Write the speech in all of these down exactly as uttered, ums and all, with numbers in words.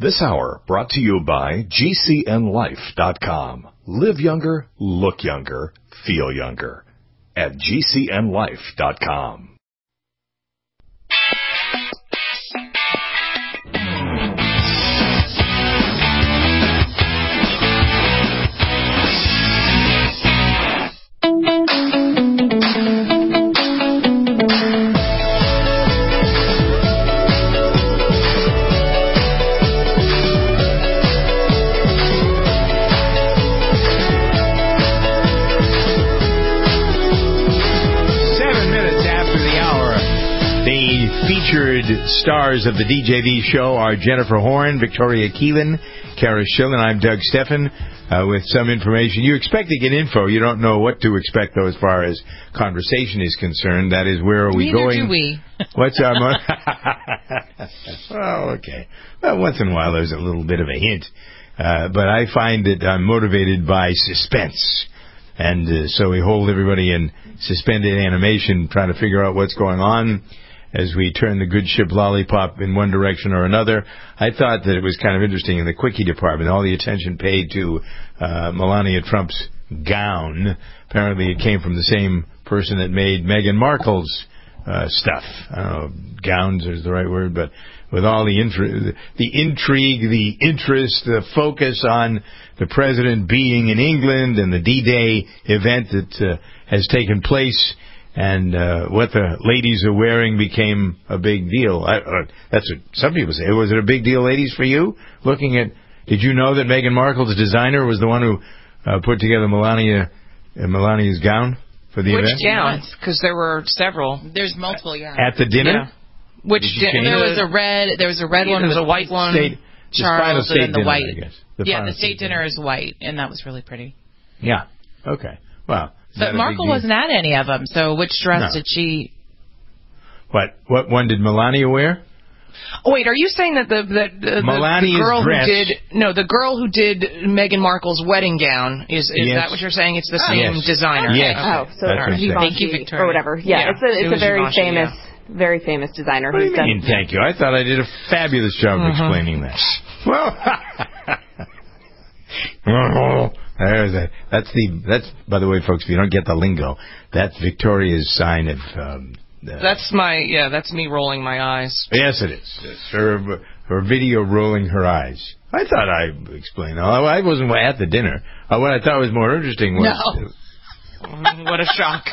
This hour brought to you by G C N life dot com. Live younger, look younger, feel younger at G C N life dot com. Featured stars of the D J V show are Jennifer Horn, Victoria Keelan, Kara Schill, and I'm Doug Steffen uh, with some information. You expect to get info. You don't know what to expect, though, as far as conversation is concerned. That is, where are we Neither going? do we. What's our... Mo- oh, okay. Well, once in a while, there's a little bit of a hint. Uh, but I find that I'm motivated by suspense. And uh, so we hold everybody in suspended animation, trying to figure out what's going on as we turn the good ship Lollipop in one direction or another. I thought that it was kind of interesting in the quickie department, all the attention paid to uh, Melania Trump's gown. Apparently it came from the same person that made Meghan Markle's uh, stuff. I don't know if gowns is the right word, but with all the, intri- the intrigue, the interest, the focus on the president being in England and the D-Day event that uh, has taken place, and uh, what the ladies are wearing became a big deal. I, uh, that's what some people say. Was it a big deal, ladies, for you? Looking at, did you know that Meghan Markle's designer was the one who uh, put together Melania uh, Melania's gown for the Which event? Which gowns? Because there were several. There's multiple, yeah. At the dinner? Yeah. Which dinner? There was a red. There was a red yeah, one. There was a white one. State, Charles, the and then the dinner, white. I guess. The yeah, the state, state dinner, dinner is white, and that was really pretty. Yeah. Okay. Well. But Markle wasn't at any of them, so which dress no. did she... What What one did Melania wear? Oh, wait, are you saying that the the, the, Melania's the girl dress. who did... No, the girl who did Meghan Markle's wedding gown, is is yes. that what you're saying? It's the oh, same yes. designer? Yes. Okay. Oh, so That's Givenchy Thank you, Victoria. or whatever. Yeah, yeah. it's a it's it a very Givenchy, famous, yeah. very famous designer. What do you mean, done... thank you? I thought I did a fabulous job of uh-huh. explaining that. Well... There's a, that's the that's by the way, folks. If you don't get the lingo, that's Victoria's sign of. Um, uh, that's my yeah. That's me rolling my eyes. Yes, it is. It's her her video rolling her eyes. I thought I explained. Oh, I wasn't at the dinner. Uh, what I thought was more interesting was. No. What a shock.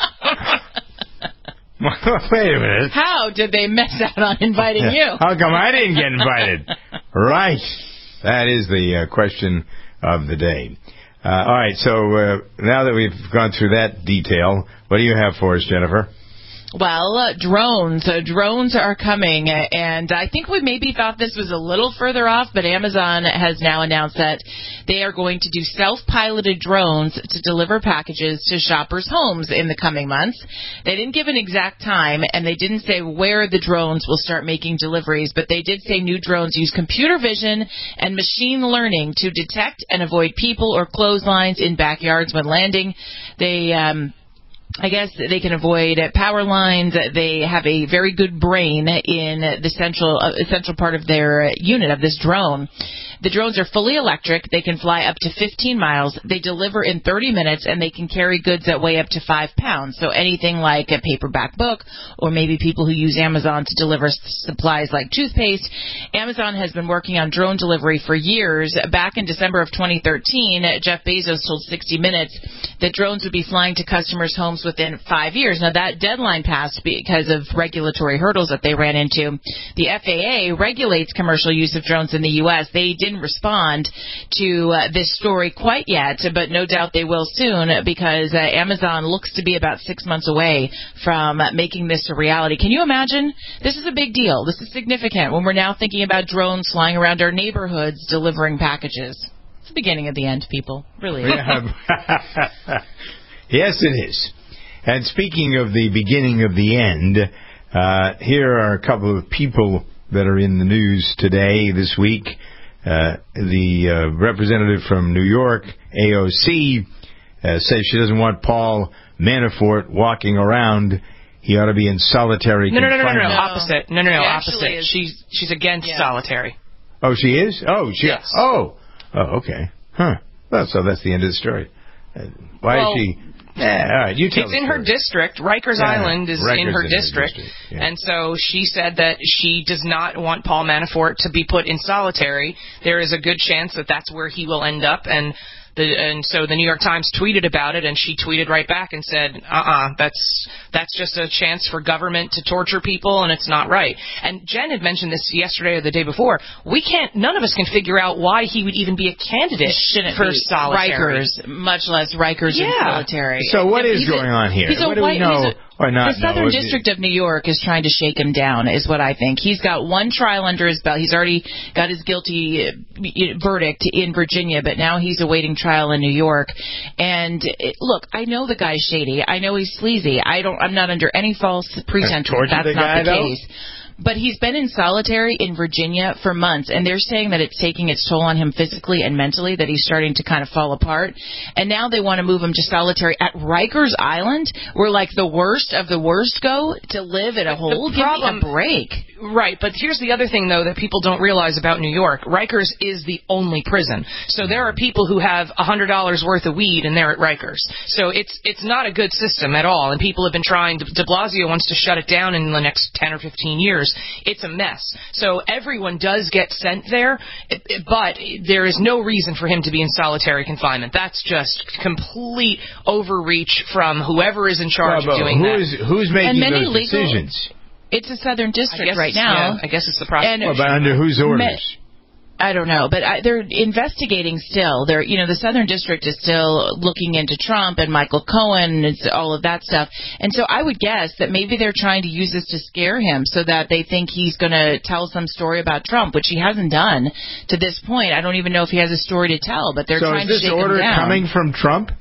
Wait a minute. How did they miss out on inviting you? How come I didn't get invited? Right. That is the uh, question of the day. Uh, all right, so uh, now that we've gone through that detail, what do you have for us, Jennifer? Well, uh, drones. Uh, drones are coming, and I think we maybe thought this was a little further off, but Amazon has now announced that they are going to do self-piloted drones to deliver packages to shoppers' homes in the coming months. They didn't give an exact time, and they didn't say where the drones will start making deliveries, but they did say new drones use computer vision and machine learning to detect and avoid people or clotheslines in backyards when landing. They... Um, I guess they can avoid power lines. They have a very good brain in the central uh, central part of their unit of this drone. The drones are fully electric. They can fly up to fifteen miles. They deliver in thirty minutes, and they can carry goods that weigh up to five pounds. So anything like a paperback book, or maybe people who use Amazon to deliver supplies like toothpaste. Amazon has been working on drone delivery for years. Back in December of twenty thirteen, Jeff Bezos told sixty minutes that drones would be flying to customers' homes within five years. Now, that deadline passed because of regulatory hurdles that they ran into. The F A A regulates commercial use of drones in the U S. They didn't respond to uh, this story quite yet, but no doubt they will soon, because uh, Amazon looks to be about six months away from uh, making this a reality. Can you imagine? This is a big deal. This is significant when we're now thinking about drones flying around our neighborhoods delivering packages. It's the beginning of the end, people. Really. Yes, it is. And speaking of the beginning of the end, uh, here are a couple of people that are in the news today, this week. Uh, the uh, representative from New York, A O C, uh, says she doesn't want Paul Manafort walking around. He ought to be in solitary no, confinement. No, no, no, no, no, opposite. No, no, no, He opposite. is, she's she's against yeah. solitary. Oh, she is? Oh, she. Yes. Oh. Oh, okay. Huh. Well, so that's the end of the story. Uh, why well, is she... Yeah, all right, you tell It's the in her story. district. Rikers Yeah, Island is Rikers in her in her district. district, yeah. And so she said that she does not want Paul Manafort to be put in solitary. There is a good chance that that's where he will end up. And the, and so the New York Times tweeted about it, and she tweeted right back and said, uh-uh, that's that's just a chance for government to torture people, and it's not right. And Jen had mentioned this yesterday or the day before. We can't, none of us can figure out why he would even be a candidate Shouldn't for be solitary. Rikers, much less Rikers Yeah. in solitary. So what is He's going a, on here? He's a What do white, we know he's a, or not The Southern know? District of New York is trying to shake him down, is what I think. He's got one trial under his belt. He's already got his guilty uh, verdict in Virginia, but now he's awaiting trial in New York. And it, look, I know the guy's shady. I know he's sleazy. I don't. I'm not under any false pretense. Torture That's the not guy, the though? case. But he's been in solitary in Virginia for months, and they're saying that it's taking its toll on him physically and mentally, that he's starting to kind of fall apart. And now they want to move him to solitary at Rikers Island, where, like, the worst of the worst go to live in a hole. Give me a break. Right, but here's the other thing, though, that people don't realize about New York. Rikers is the only prison. So there are people who have one hundred dollars worth of weed, and they're at Rikers. So it's it's not a good system at all, and people have been trying. De Blasio wants to shut it down in the next ten or fifteen years. It's a mess. So everyone does get sent there, but there is no reason for him to be in solitary confinement. That's just complete overreach from whoever is in charge Well, of doing who that. Is, who's making And many those legal- decisions? It's a Southern I District guess right it's- now. yeah, I guess it's the prosecution. Well, but under whose orders? I don't know, but I, they're investigating still. They're, you know, the Southern District is still looking into Trump and Michael Cohen and all of that stuff. And so I would guess that maybe they're trying to use this to scare him so that they think he's going to tell some story about Trump, which he hasn't done to this point. I don't even know if he has a story to tell, but they're so trying is this to shake order him down. coming from Trump?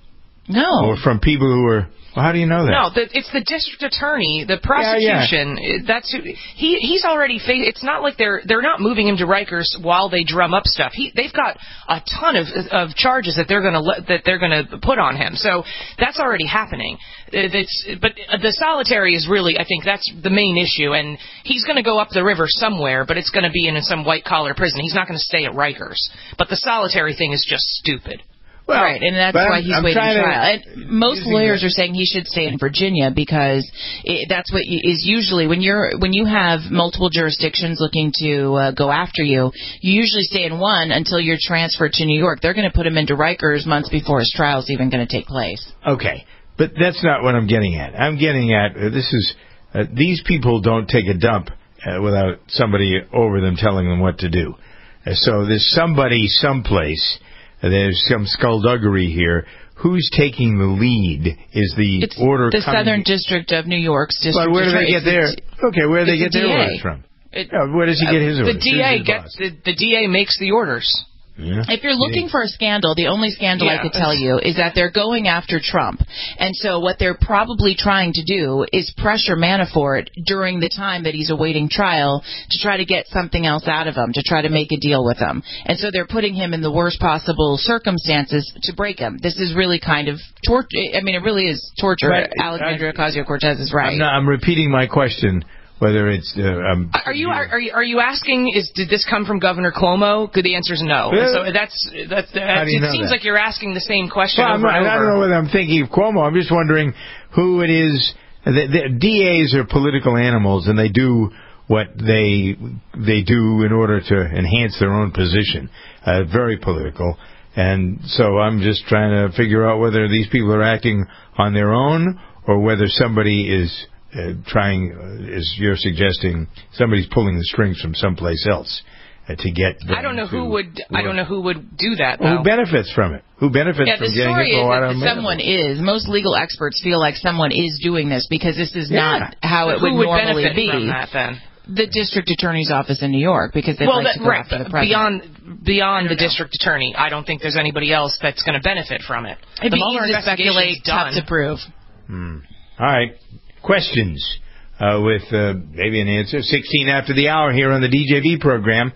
No. Or from people who are... Well, how do you know that? No, the, it's the district attorney, the prosecution. Yeah, yeah. That's who, he. He's already. Fa it's not like they're they're not moving him to Rikers while they drum up stuff. He, they've got a ton of of charges that they're going to that they're going to put on him. So that's already happening. It's, but the solitary is really, I think, that's the main issue. And he's going to go up the river somewhere, but it's going to be in some white collar prison. He's not going to stay at Rikers. But the solitary thing is just stupid. Well, right, and that's but why I'm- he's I'm waiting trying to- trial. And most using lawyers that- are saying he should stay in Virginia because it, that's what you, is usually when you're when you have multiple jurisdictions looking to uh, go after you. You usually stay in one until you're transferred to New York. They're going to put him into Rikers months before his trial's even going to take place. Okay, but that's not what I'm getting at. I'm getting at uh, this is uh, these people don't take a dump uh, without somebody over them telling them what to do. Uh, so there's somebody someplace. Uh, there's some skullduggery here. Who's taking the lead? Is the It's order the coming? Southern District of New York's district. But where do they attorney. get their? It's Okay, where do they it's get the their D A. orders from? It, Yeah, where does he get his The orders? D Who's A his gets boss? the, the D A makes the orders. Yeah. If you're looking for a scandal, the only scandal I Yeah. could tell you is that they're going after Trump. And so what they're probably trying to do is pressure Manafort during the time that he's awaiting trial to try to get something else out of him, to try to make a deal with him. And so they're putting him in the worst possible circumstances to break him. This is really kind of torture. I mean, it really is torture. But, Alexandria Ocasio-Cortez is right. I'm, not, I'm repeating my question. Whether it's uh, um, Are you are, are you are you asking? Is did this come from Governor Cuomo? Good. The answer is no. Yeah. So that's that's, that's How do you it know seems that? like you're asking the same question Well, I'm over not, and I over. don't know whether I'm thinking of Cuomo. I'm just wondering who it is. The, the D As are political animals, and they do what they they do in order to enhance their own position. Uh, very political. And so I'm just trying to figure out whether these people are acting on their own or whether somebody is uh, trying, uh, as you're suggesting, somebody's pulling the strings from someplace else uh, to get them I don't know to who would. I work. don't know who would do that. Well, Though. who benefits from it? Who benefits Yeah, the from getting story it? is Oh, I that don't know. someone is. Most legal experts feel like someone is doing this because this is Yeah. not how it Who would would normally benefit be. from that then? The district attorney's office in New York because they Well, like that, to go right. after the but president. Beyond beyond the district attorney, I don't think there's anybody else that's going to benefit from it. It'd the be Mueller easy to investigation's speculate, tough done. to prove. Hmm. All right. Questions uh, with uh, maybe an answer. sixteen after the hour here on the D J V program.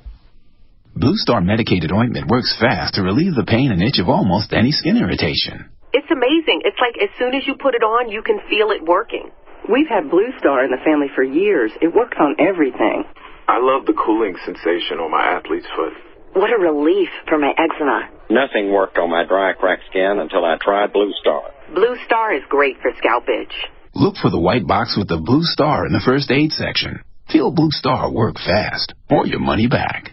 Blue Star medicated ointment works fast to relieve the pain and itch of almost any skin irritation. It's amazing. It's like as soon as you put it on, you can feel it working. We've had Blue Star in the family for years. It works on everything. I love the cooling sensation on my athlete's foot. What a relief for my eczema. Nothing worked on my dry, cracked skin until I tried Blue Star. Blue Star is great for scalp itch. Look for the white box with the Blue Star in the first aid section. Feel Blue Star work fast, or your money back.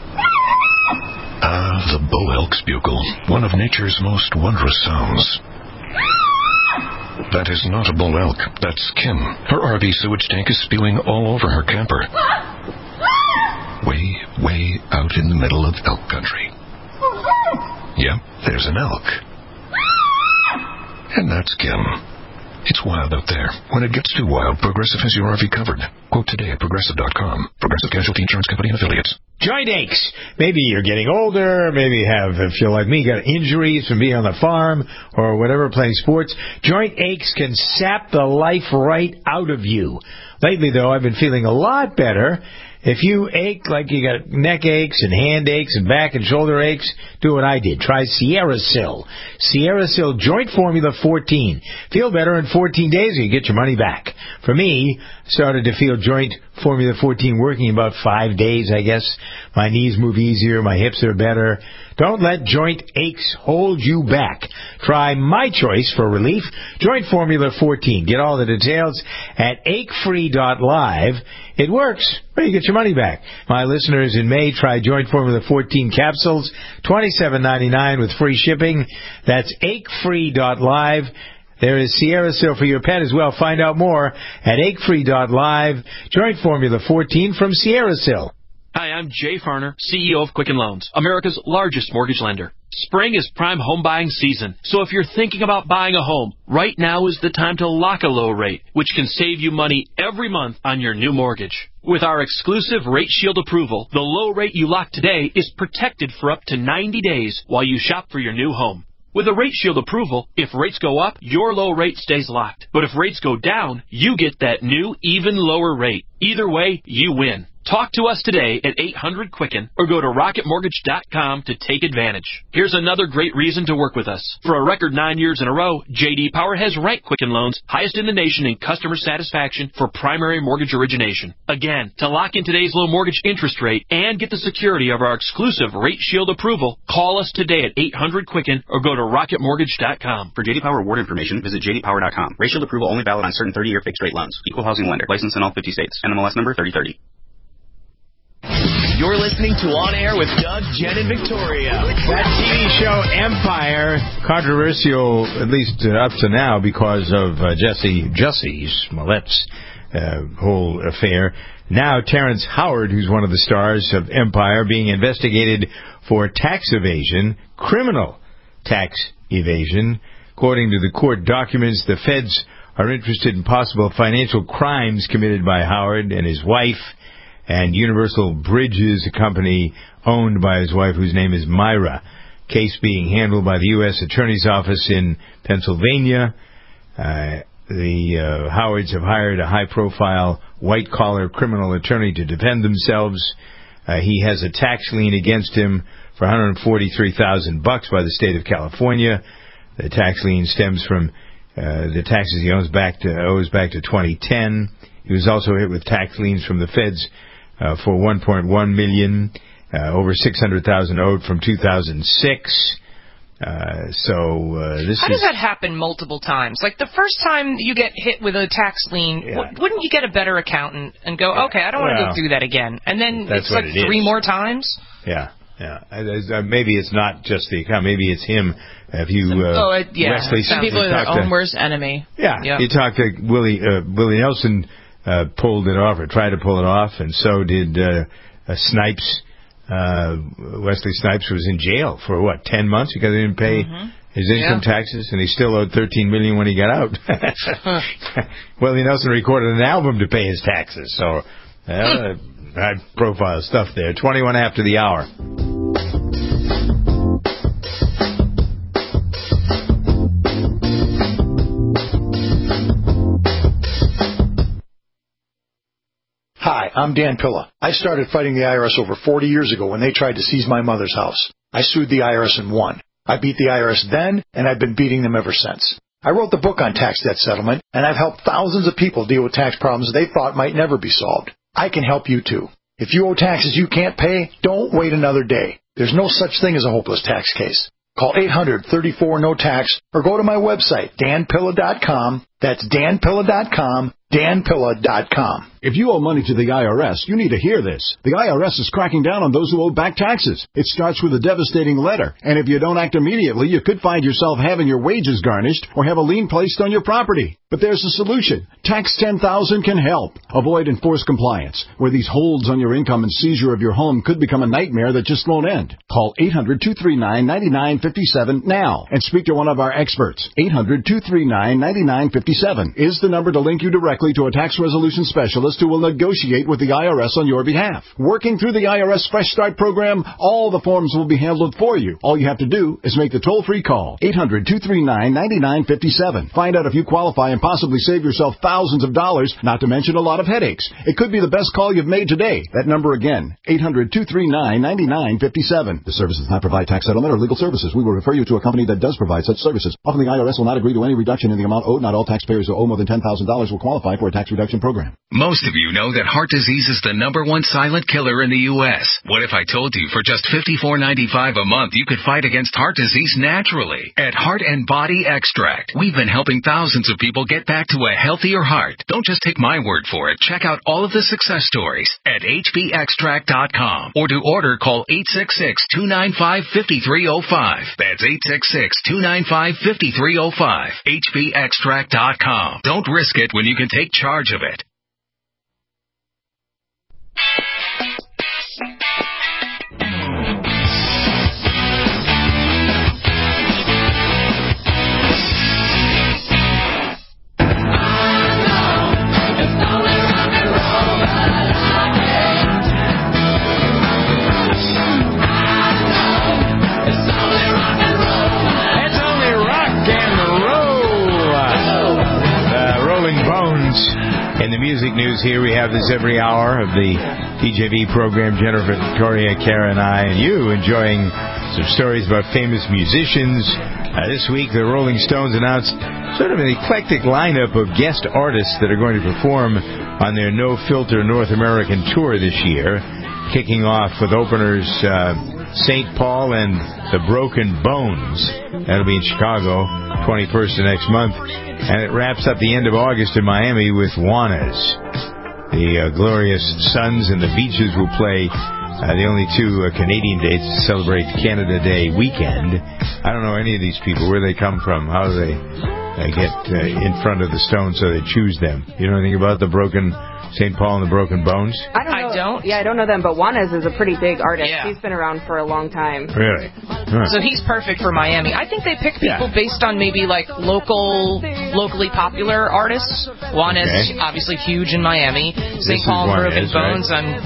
Ah, the Bow Elk's bugle, one of nature's most wondrous sounds. That is not a bull elk, that's Kim. Her R V sewage tank is spewing all over her camper. Way, way out in the middle of elk country. Yep, there's an elk. And that's Kim. It's wild out there. When it gets too wild, Progressive has your R V covered. Quote today at Progressive dot com. Progressive Casualty Insurance Company and Affiliates. Joint aches. Maybe you're getting older. Maybe you have, if you're like me, got injuries from being on the farm or whatever, playing sports. Joint aches can sap the life right out of you. Lately, though, I've been feeling a lot better. If you ache like you got neck aches and hand aches and back and shoulder aches, do what I did. Try SierraSil. SierraSil Joint Formula fourteen. Feel better in fourteen days and you get your money back. For me, started to feel Joint Formula fourteen working in about five days, I guess. My knees move easier. My hips are better. Don't let joint aches hold you back. Try my choice for relief, Joint Formula fourteen. Get all the details at ache free dot live. It works, but you get your money back. My listeners in May try Joint Formula fourteen capsules, twenty-seven ninety-nine with free shipping. That's ache free dot live. There is SierraSil for your pet as well. Find out more at ache free dot live. Joint Formula fourteen from SierraSil. Hi, I'm Jay Farner, C E O of Quicken Loans, America's largest mortgage lender. Spring is prime home buying season, so if you're thinking about buying a home, right now is the time to lock a low rate, which can save you money every month on your new mortgage. With our exclusive Rate Shield approval, the low rate you lock today is protected for up to ninety days while you shop for your new home. With a Rate Shield approval, if rates go up, your low rate stays locked. But if rates go down, you get that new, even lower rate. Either way, you win. Talk to us today at eight hundred Quicken or go to rocket mortgage dot com to take advantage. Here's another great reason to work with us. For a record nine years in a row, J D Power has ranked Quicken Loans highest in the nation in customer satisfaction for primary mortgage origination. Again, to lock in today's low mortgage interest rate and get the security of our exclusive Rate Shield approval, call us today at eight hundred Quicken or go to rocket mortgage dot com. For J D Power award information, visit j d power dot com. Rate Shield approval only valid on certain thirty-year fixed-rate loans. Equal housing lender. Licensed in all fifty states. N M L S number thirty thirty. You're listening to On Air with Doug, Jen, and Victoria. That T V show Empire, controversial at least uh, up to now because of uh, Jesse Jussie Smollett's uh, whole affair. Now Terrence Howard, who's one of the stars of Empire, being investigated for tax evasion, criminal tax evasion. According to the court documents, the feds are interested in possible financial crimes committed by Howard and his wife. And Universal Bridges, a company owned by his wife, whose name is Myra. Case being handled by the U S Attorney's Office in Pennsylvania. Uh, the uh, Howards have hired a high-profile, white-collar criminal attorney to defend themselves. Uh, he has a tax lien against him for one hundred forty-three thousand bucks by the state of California. The tax lien stems from uh, the taxes he owes back to owes back to twenty ten. He was also hit with tax liens from the feds Uh, for one point one million dollars, uh, over six hundred thousand dollars owed from two thousand six. Uh, so uh, this How is... does that happen multiple times? Like the first time you get hit with a tax lien, Yeah. w- wouldn't you get a better accountant and go, Yeah. okay, I don't want to Well, go through that again? And then that's it's what like it three is. more times? Yeah, yeah. Uh, uh, maybe it's not just the account. Maybe it's him. Have you, uh, oh, it, yeah. Wesley, Some people are their talked own to, worst enemy. Yeah, Yep. you talked to Willie, uh, Willie Nelson uh, pulled it off or tried to pull it off, and so did uh, uh, Snipes. Uh, Wesley Snipes was in jail for, what, ten months because he didn't pay Mm-hmm. his income Yeah. taxes, and he still owed thirteen million dollars when he got out. Willie Nelson recorded an album to pay his taxes, so uh, high-profile stuff there. twenty-one after the hour. Hi, I'm Dan Pilla. I started fighting the I R S over forty years ago when they tried to seize my mother's house. I sued the I R S and won. I beat the I R S then, and I've been beating them ever since. I wrote the book on tax debt settlement, and I've helped thousands of people deal with tax problems they thought might never be solved. I can help you too. If you owe taxes you can't pay, don't wait another day. There's no such thing as a hopeless tax case. Call eight hundred, thirty-four, no tax or go to my website, dan pilla dot com. That's dan pilla dot com, dan pilla dot com. If you owe money to the I R S, you need to hear this. The I R S is cracking down on those who owe back taxes. It starts with a devastating letter, and if you don't act immediately, you could find yourself having your wages garnished or have a lien placed on your property. But there's a solution. Tax ten thousand can help. Avoid enforced compliance, where these holds on your income and seizure of your home could become a nightmare that just won't end. Call eight hundred, two three nine, nine nine five seven now and speak to one of our experts. eight hundred, two three nine, nine nine five seven is the number to link you directly to a tax resolution specialist who will negotiate with the I R S on your behalf. Working through the I R S Fresh Start program, all the forms will be handled for you. All you have to do is make the toll-free call, eight hundred, two three nine, nine nine five seven. Find out if you qualify and possibly save yourself thousands of dollars, not to mention a lot of headaches. It could be the best call you've made today. That number again, eight hundred, two three nine, nine nine five seven. The service does not provide tax settlement or legal services. We will refer you to a company that does provide such services. Often the I R S will not agree to any reduction in the amount owed. Not all taxpayers who owe more than ten thousand dollars will qualify for a tax reduction program. Most of you know that heart disease is the number one silent killer in the U S What if I told you for just fifty-four ninety-five a month you could fight against heart disease naturally? At Heart and Body Extract, we've been helping thousands of people get back to a healthier heart. Don't just take my word for it. Check out all of the success stories at h b extract dot com or to order call eight six six, two nine five, five three zero five. That's eight six six, two nine five, five three zero five. h b extract dot com. Don't risk it when you can take charge of it. In the music news here, we have this every hour of the T J V program. Jennifer, Victoria, Kara, and I, and you enjoying some stories about famous musicians. Uh, this week, the Rolling Stones announced sort of an eclectic lineup of guest artists that are going to perform on their No Filter North American tour this year, kicking off with openers uh, Saint Paul and the Broken Bones. That'll be in Chicago, twenty-first of next month. And it wraps up the end of August in Miami with Juanes. The uh, Glorious Sons and the Beaches will play uh, the only two uh, Canadian dates to celebrate Canada Day weekend. I don't know any of these people, where they come from, how do they uh, get uh, in front of the Stones so they choose them. You know anything about the Broken Saint Paul and the Broken Bones? I don't know. I don't. Yeah, I don't know them, but Juanes is a pretty big artist. Yeah. He's been around for a long time. Really? Huh. So he's perfect for Miami. I think they pick people yeah. based on maybe like local, locally popular artists. Juanes, okay. obviously huge in Miami. Saint Paul and the Broken Bones, right? I'm...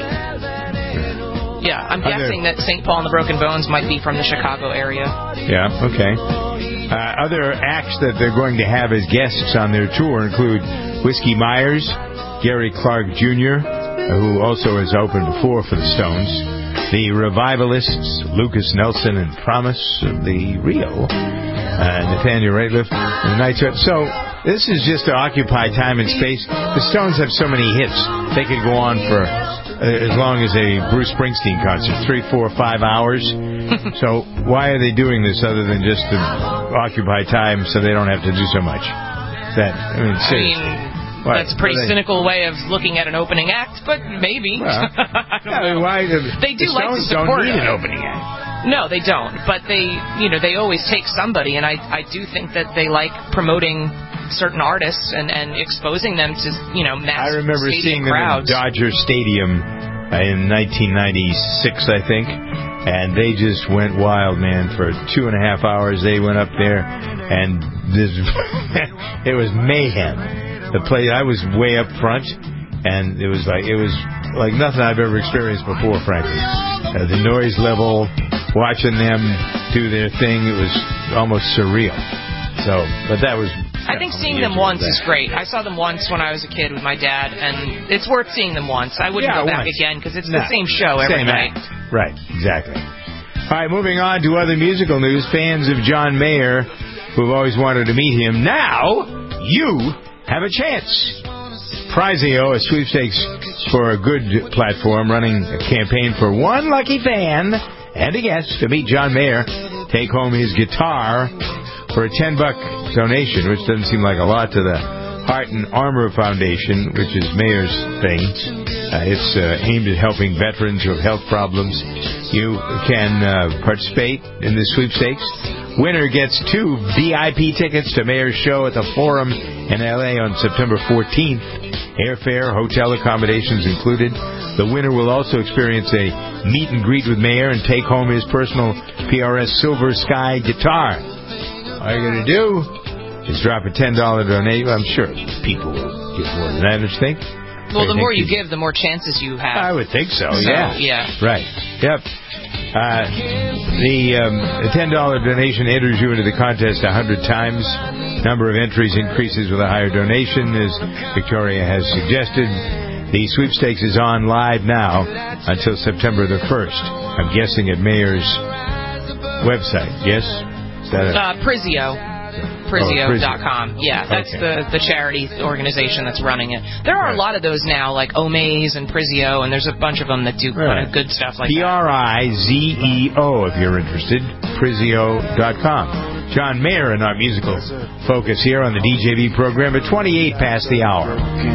Yeah, I'm Are guessing there... that Saint Paul and the Broken Bones might be from the Chicago area. Yeah, okay. Uh, other acts that they're going to have as guests on their tour include Whiskey Myers, Gary Clark Junior, who also has opened before for the Stones, the Revivalists, Lucas Nelson and Promise of the Rio, uh, Nathaniel Rateliff, and the Night Sweat. So this is just to occupy time and space. The Stones have so many hits, they could go on for uh, as long as a Bruce Springsteen concert, three, four, five hours. So why are they doing this other than just to occupy time so they don't have to do so much? That I mean, seriously. I mean, What? That's a pretty they, cynical way of looking at an opening act, but maybe. Well, I don't yeah, know. Why, the, they do the like to Stones support don't need it. an opening act. No, they don't. But they, you know, they always take somebody, and I, I do think that they like promoting certain artists and, and exposing them to, you know, mass I remember seeing crowds. them in Dodger Stadium in nineteen ninety-six, I think, and they just went wild, man. For two and a half hours, they went up there, and this it was mayhem. The play, I was way up front, and it was like it was like nothing I've ever experienced before, frankly. Uh, the noise level, watching them do their thing, it was almost surreal. So, but that was. I think seeing them once is great. I saw them once when I was a kid with my dad, and it's worth seeing them once. I wouldn't yeah, go back once. again because it's no. the same show every same night. Act. Right, exactly. All right, moving on to other musical news. Fans of John Mayer, who've always wanted to meet him, now you have a chance. Prizeo, a sweepstakes for a good platform running a campaign for one lucky fan and a guest to meet John Mayer take home his guitar for a ten buck donation, which doesn't seem like a lot to the Heart and Armor Foundation, which is Mayer's thing. Uh, it's uh, aimed at helping veterans who have health problems. You can uh, participate in the sweepstakes. Winner gets two V I P tickets to Mayer's show at the Forum in L A on September fourteenth. Airfare, hotel accommodations included. The winner will also experience a meet and greet with Mayer and take home his personal P R S Silver Sky guitar. All you got to do is drop a ten dollars donation. I'm sure people will give more than that, I think. Well, the more you give, the more chances you have. I would think so, so yeah. Yeah. Right. Yep. Uh, the, um, the ten dollars donation enters you into the contest one hundred times. Number of entries increases with a higher donation, as Victoria has suggested. The sweepstakes is on live now until September the first. I'm guessing at Mayer's website, yes? Is that a... Uh, Prizio. Prizio dot com. Oh, yeah, that's okay. the, the charity organization that's running it. There are right. a lot of those now, like Omaze and Prizio, and there's a bunch of them that do right. kind of good stuff like P R I Z E O, if you're interested, Prizio dot com. John Mayer in our musical focus here on the D J V program at twenty-eight past the hour.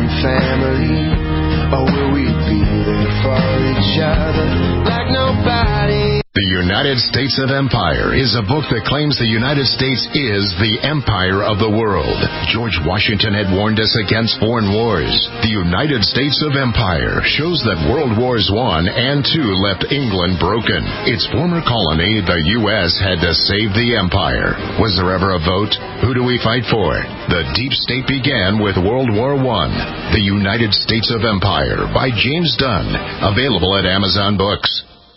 Family, or will we be there for each other like nobody? The United States of Empire is a book that claims the United States is the empire of the world. George Washington had warned us against foreign wars. The United States of Empire shows that World Wars One and Two left England broken. Its former colony, the U S, had to save the empire. Was there ever a vote? Who do we fight for? The deep state began with World War One. The United States of Empire by James Dunn. Available at Amazon Books.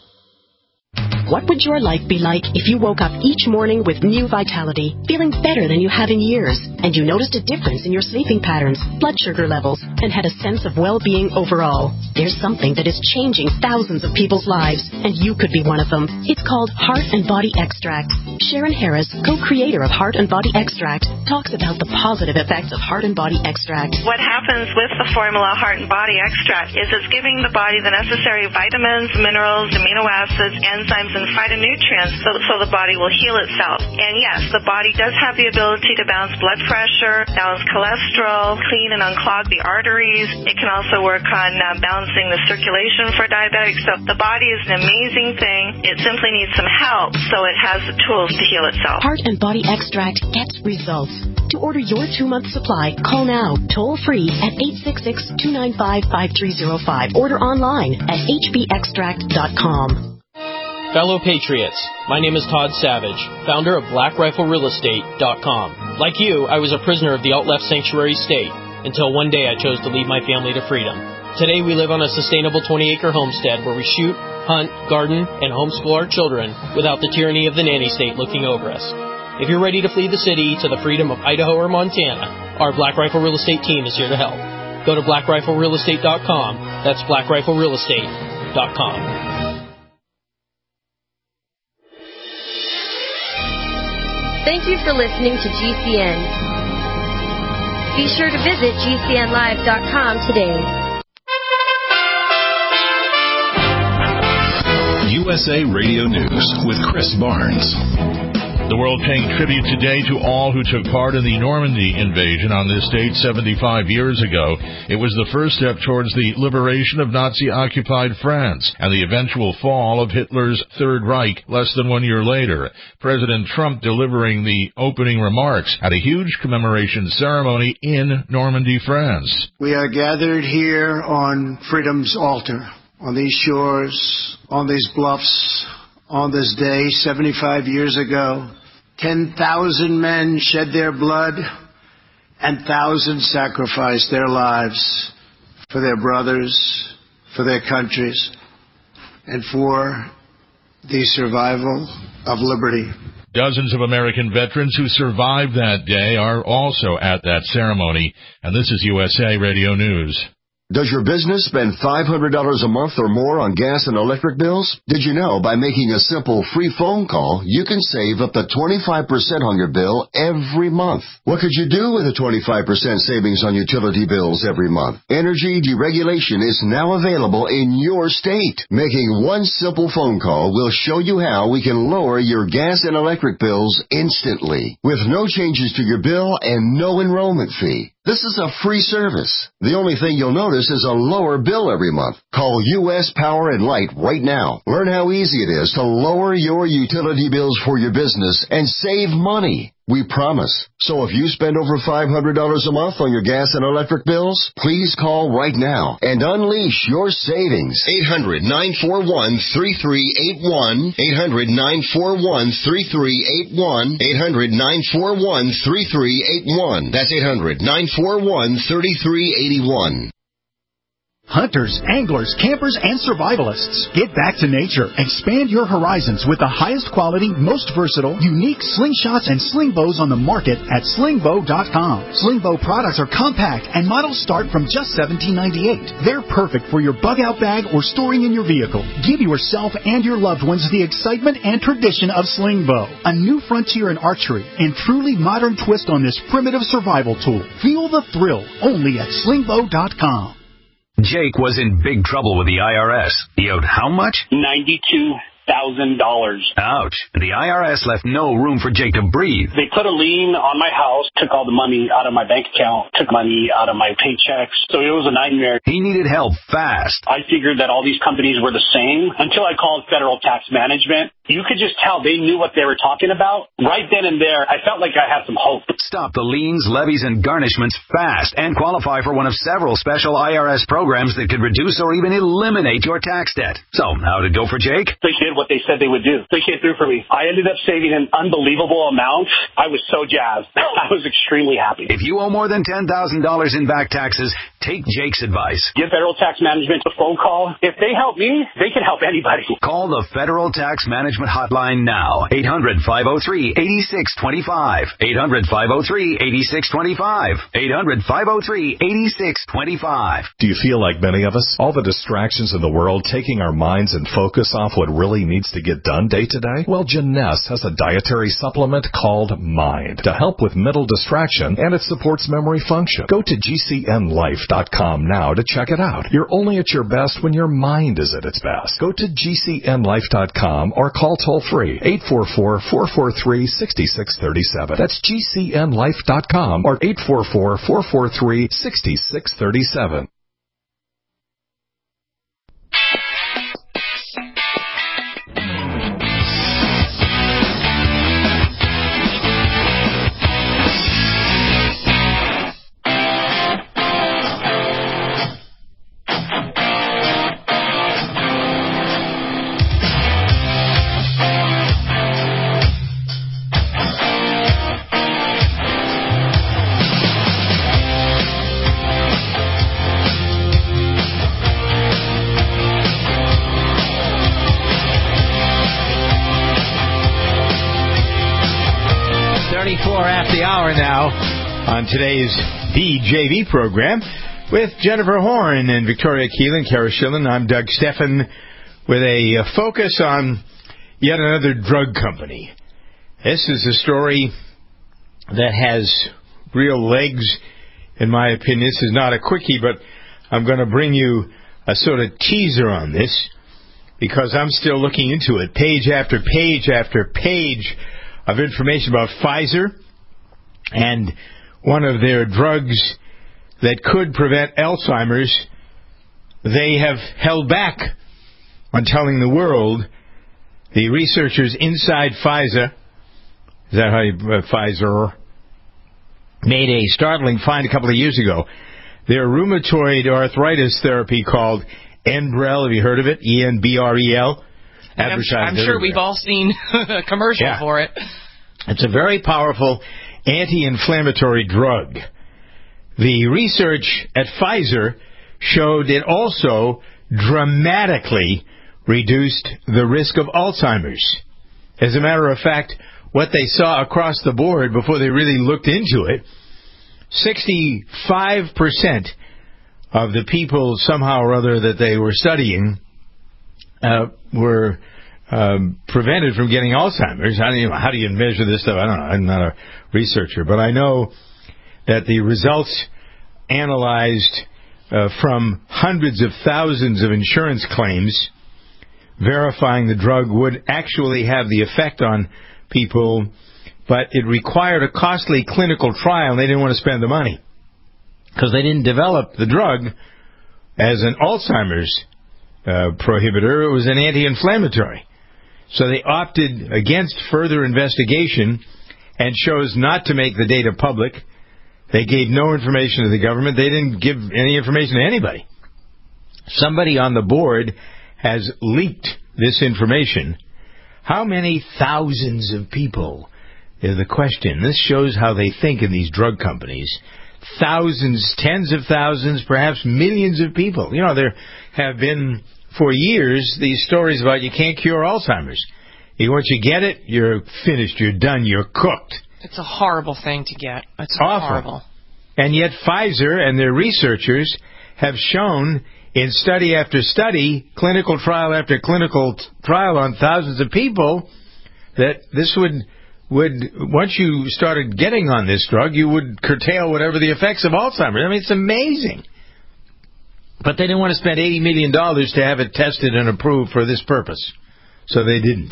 What would your life be like if you woke up each morning with new vitality, feeling better than you have in years, and you noticed a difference in your sleeping patterns, blood sugar levels, and had a sense of well-being overall? There's something that is changing thousands of people's lives, and you could be one of them. It's called Heart and Body Extract. Sharon Harris, co-creator of Heart and Body Extract, talks about the positive effects of Heart and Body Extract. What happens with the formula Heart and Body Extract is it's giving the body the necessary vitamins, minerals, amino acids, enzymes, and phytonutrients so, so the body will heal itself. And yes, the body does have the ability to balance blood pressure, balance cholesterol, clean and unclog the arteries. It can also work on uh, balancing the circulation for diabetics. So the body is an amazing thing. It simply needs some help so it has the tools to heal itself. Heart and Body Extract gets results. To order your two-month supply, call now, toll-free at eight six six, two nine five, five three zero five. Order online at h b extract dot com. Fellow Patriots, my name is Todd Savage, founder of black rifle real estate dot com. Like you, I was a prisoner of the alt-left sanctuary state until one day I chose to lead my family to freedom. Today we live on a sustainable twenty-acre homestead where we shoot, hunt, garden, and homeschool our children without the tyranny of the nanny state looking over us. If you're ready to flee the city to the freedom of Idaho or Montana, our Black Rifle Real Estate team is here to help. Go to black rifle real estate dot com. That's black rifle real estate dot com. Thank you for listening to G C N. Be sure to visit G C N live dot com today. U S A Radio News with Chris Barnes. The world paying tribute today to all who took part in the Normandy invasion on this date seventy-five years ago. It was the first step towards the liberation of Nazi-occupied France and the eventual fall of Hitler's Third Reich less than one year later. President Trump delivering the opening remarks at a huge commemoration ceremony in Normandy, France. We are gathered here on freedom's altar, on these shores, on these bluffs, on this day, seventy-five years ago. ten thousand men shed their blood and thousands sacrificed their lives for their brothers, for their countries, and for the survival of liberty. Dozens of American veterans who survived that day are also at that ceremony, and this is U S A Radio News. Does your business spend five hundred dollars a month or more on gas and electric bills? Did you know by making a simple free phone call, you can save up to twenty-five percent on your bill every month? What could you do with a twenty-five percent savings on utility bills every month? Energy deregulation is now available in your state. Making one simple phone call will show you how we can lower your gas and electric bills instantly, with no changes to your bill and no enrollment fee. This is a free service. The only thing you'll notice is a lower bill every month. Call U S Power and Light right now. Learn how easy it is to lower your utility bills for your business and save money. We promise. So if you spend over five hundred dollars a month on your gas and electric bills, please call right now and unleash your savings. eight hundred, nine four one, three three eight one. eight hundred, nine four one, three three eight one. eight hundred, nine four one, three three eight one. That's eight hundred, nine four one, three three eight one. Hunters, anglers, campers, and survivalists. Get back to nature. Expand your horizons with the highest quality, most versatile, unique slingshots and sling bows on the market at sling bow dot com. Sling bow products are compact and models start from just seventeen ninety-eight. They're perfect for your bug out bag or storing in your vehicle. Give yourself and your loved ones the excitement and tradition of sling bow, a new frontier in archery and truly modern twist on this primitive survival tool. Feel the thrill only at sling bow dot com. Jake was in big trouble with the I R S. He owed how much? ninety-two thousand dollars. Ouch. The I R S left no room for Jake to breathe. They put a lien on my house, took all the money out of my bank account, took money out of my paychecks. So it was a nightmare. He needed help fast. I figured that all these companies were the same until I called Federal Tax Management. You could just tell they knew what they were talking about. Right then and there, I felt like I had some hope. Stop the liens, levies, and garnishments fast and qualify for one of several special I R S programs that could reduce or even eliminate your tax debt. So, how did it go for Jake? They did what they said they would do. They came through for me. I ended up saving an unbelievable amount. I was so jazzed. I was extremely happy. If you owe more than ten thousand dollars in back taxes, take Jake's advice. Give Federal Tax Management a phone call. If they help me, they can help anybody. Call the Federal Tax Management Hotline now. eight hundred, five oh three, eight six two five. eight hundred, five oh three, eight six two five. eight hundred, five oh three, eight six two five. Do you feel like many of us? All the distractions in the world taking our minds and focus off what really needs to get done day to day? Well, Janess has a dietary supplement called Mind to help with mental distraction, and it supports memory function. Go to G C N life dot com now to check it out. You're only at your best when your mind is at its best. Go to G C N life dot com or call toll-free eight four four, four four three, six six three seven. That's G C N life dot com or eight four four, four four three, six six three seven. The hour now on today's The J V program with Jennifer Horn and Victoria Keelan, Kara Schillen. I'm Doug Steffen with a focus on yet another drug company. This is a story that has real legs, in my opinion. This is not a quickie, but I'm going to bring you a sort of teaser on this because I'm still looking into it. Page after page after page of information about Pfizer and one of their drugs that could prevent Alzheimer's. They have held back on telling the world. The researchers inside Pfizer, is that how you, uh, Pfizer, made a startling find a couple of years ago. Their rheumatoid arthritis therapy called Enbrel, have you heard of it? E N B R E L. I'm, I'm sure everywhere. We've all seen a commercial yeah. for it. It's a very powerful anti-inflammatory drug. The research at Pfizer showed it also dramatically reduced the risk of Alzheimer's. As a matter of fact, what they saw across the board before they really looked into it, sixty-five percent of the people somehow or other that they were studying uh, were um, prevented from getting Alzheimer's. How do you, how do you measure this stuff? I don't know. I'm not a researcher, but I know that the results analyzed uh, from hundreds of thousands of insurance claims verifying the drug would actually have the effect on people, but it required a costly clinical trial, and they didn't want to spend the money because they didn't develop the drug as an Alzheimer's uh, prohibitor. It was an anti-inflammatory. So they opted against further investigation and chose not to make the data public. They gave no information to the government. They didn't give any information to anybody. Somebody on the board has leaked this information. How many thousands of people is the question? This shows how they think in these drug companies. Thousands, tens of thousands, perhaps millions of people. You know, there have been for years these stories about you can't cure Alzheimer's. Once you get it, you're finished, you're done, you're cooked. It's a horrible thing to get. It's awful. Horrible. And yet Pfizer and their researchers have shown in study after study, clinical trial after clinical t- trial on thousands of people, that this would, would, once you started getting on this drug, you would curtail whatever the effects of Alzheimer's. I mean, it's amazing. But they didn't want to spend eighty million dollars to have it tested and approved for this purpose. So they didn't.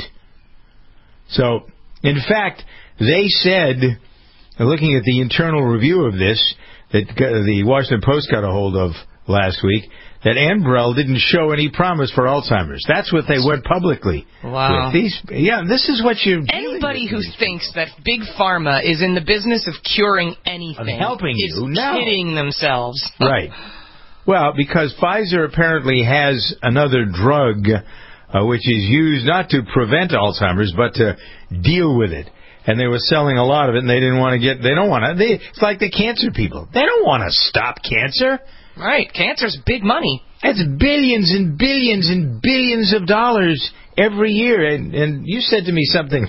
So, in fact, they said, looking at the internal review of this, that the Washington Post got a hold of last week, that Enbrel didn't show any promise for Alzheimer's. That's what they went publicly. Wow. With. These, yeah, this is what you... Anybody who thinks that Big Pharma is in the business of curing anything... Of helping is you. No. kidding themselves. Right. Well, because Pfizer apparently has another drug uh, which is used not to prevent Alzheimer's, but to deal with it. And they were selling a lot of it, and they didn't want to get... They don't want to... They, it's like the cancer people. They don't want to stop cancer. Right. Cancer's big money. It's billions and billions and billions of dollars every year. And, and you said to me something.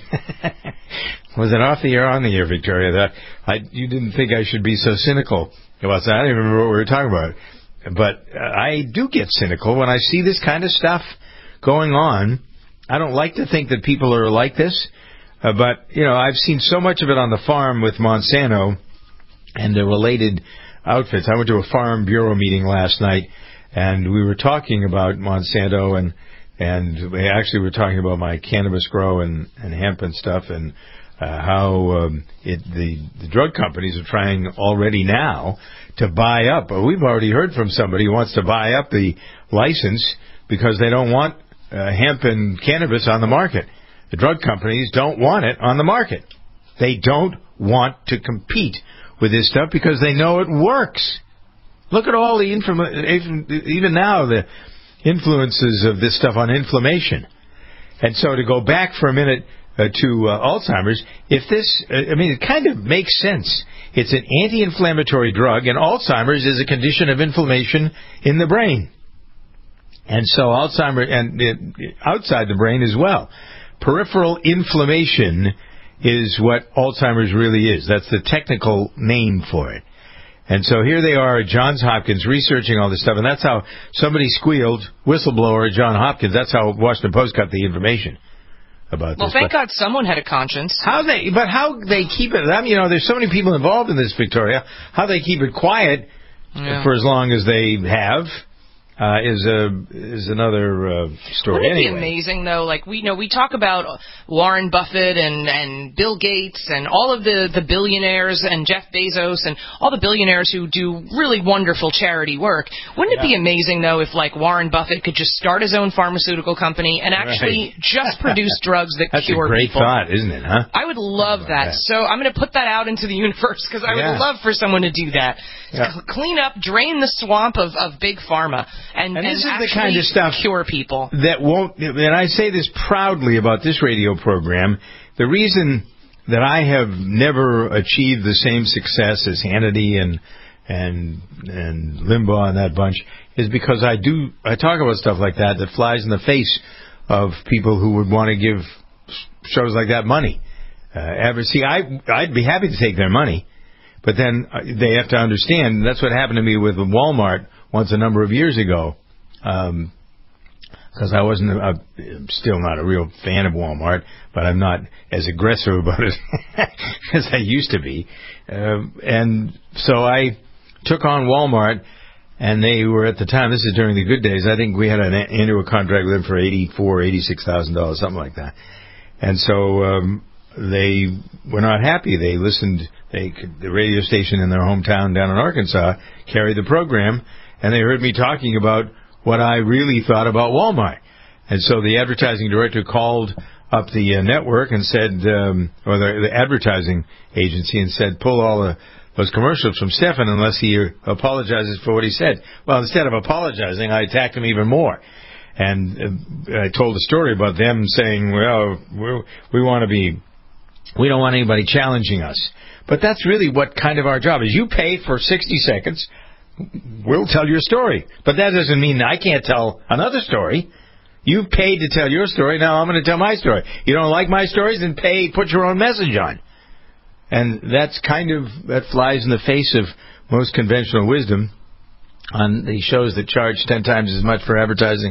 Was it off the air or on the air, Victoria? That I, you didn't think I should be so cynical about that. I don't even remember what we were talking about. But uh, I do get cynical when I see this kind of stuff going on. I don't like to think that people are like this. Uh, but, you know, I've seen so much of it on the farm with Monsanto and the related outfits. I went to a Farm Bureau meeting last night, and we were talking about Monsanto, and and we actually were talking about my cannabis grow and, and hemp and stuff, and uh, how um, it, the, the drug companies are trying already now to buy up. Well, we've already heard from somebody who wants to buy up the license because they don't want uh, hemp and cannabis on the market. The drug companies don't want it on the market. They don't want to compete with this stuff because they know it works. Look at all the information, even now, the influences of this stuff on inflammation. And so to go back for a minute uh, to uh, Alzheimer's, if this, uh, I mean, it kind of makes sense. It's an anti-inflammatory drug, and Alzheimer's is a condition of inflammation in the brain. And so Alzheimer's, and uh, outside the brain as well. Peripheral inflammation is what Alzheimer's really is. That's the technical name for it. And so here they are at Johns Hopkins researching all this stuff, and that's how somebody squealed, whistleblower at Johns Hopkins. That's how Washington Post got the information about well, this. Well, thank but God someone had a conscience. How they, but how they keep it, I mean, you know, there's so many people involved in this, Victoria, how they keep it quiet yeah. for as long as they have. Uh, is a is another uh, story. Wouldn't it anyway. be amazing though? Like we know we talk about Warren Buffett and, and Bill Gates and all of the, the billionaires and Jeff Bezos and all the billionaires who do really wonderful charity work. Wouldn't yeah. it be amazing though if like Warren Buffett could just start his own pharmaceutical company and actually right. just produce drugs that That's cure people? That's a great people? thought, isn't it? Huh? I would love that. that. So I'm going to put that out into the universe because I yeah. would love for someone to do that. Yeah. Clean up, drain the swamp of, of big pharma. And, and this and is the kind of stuff cure people that won't. And I say this proudly about this radio program. The reason that I have never achieved the same success as Hannity and and and Limbaugh and that bunch is because I do I talk about stuff like that that flies in the face of people who would want to give shows like that money. Uh, ever see? I I'd be happy to take their money, but then they have to understand. That's what happened to me with Walmart. once a number of years ago, um, because I wasn't, a, I'm still not a real fan of Walmart, but I'm not as aggressive about it as I used to be. Uh, and so I took on Walmart, and they were at the time, this is during the good days, I think we had an annual contract with them for eighty-four thousand dollars, eighty-six thousand dollars, something like that. And so um, they were not happy. They listened, they the radio station in their hometown down in Arkansas carried the program, and they heard me talking about what I really thought about Walmart. And so the advertising director called up the uh, network and said, um, or the, the advertising agency, and said, pull all the, those commercials from Stefan unless he apologizes for what he said. Well, instead of apologizing, I attacked him even more. And uh, I told a story about them saying, well, we're, we want to be, we don't want anybody challenging us. But that's really what kind of our job is. You pay for sixty seconds. We'll tell your story. But that doesn't mean I can't tell another story. You've paid to tell your story. Now I'm going to tell my story. You don't like my stories? Then pay, put your own message on. And that's kind of, that flies in the face of most conventional wisdom on the shows that charge ten times as much for advertising